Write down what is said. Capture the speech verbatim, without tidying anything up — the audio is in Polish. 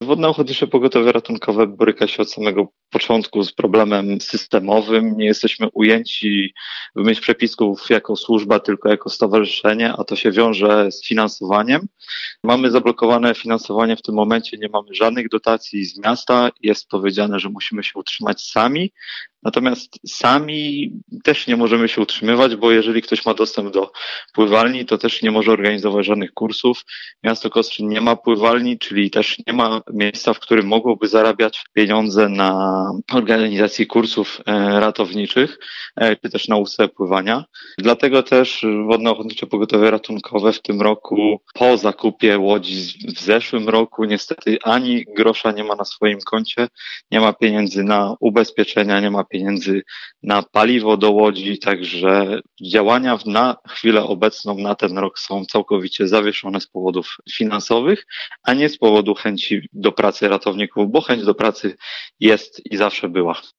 Wodne Ochotnicze Pogotowie Ratunkowe boryka się od samego początku z problemem systemowym. Nie jesteśmy ujęci w myśl przepisów jako służba, tylko jako stowarzyszenie, a to się wiąże z finansowaniem. Mamy zablokowane finansowanie w tym momencie, nie mamy żadnych dotacji z miasta. Jest powiedziane, że musimy się utrzymać sami. Natomiast sami też nie możemy się utrzymywać, bo jeżeli ktoś ma dostęp do pływalni, to też nie może organizować żadnych kursów. Miasto Kostrzyn nie ma pływalni, czyli też nie ma miejsca, w którym mogłoby zarabiać pieniądze na organizację kursów ratowniczych, czy też nauce pływania. Dlatego też Wodne Ochotnicze Pogotowie Ratunkowe w tym roku, po zakupie łodzi w zeszłym roku, niestety ani grosza nie ma na swoim koncie, nie ma pieniędzy na ubezpieczenia, nie ma pieniędzy na paliwo do łodzi, także działania na chwilę obecną na ten rok są całkowicie zawieszone z powodów finansowych, a nie z powodu chęci do pracy ratowników, bo chęć do pracy jest i zawsze była.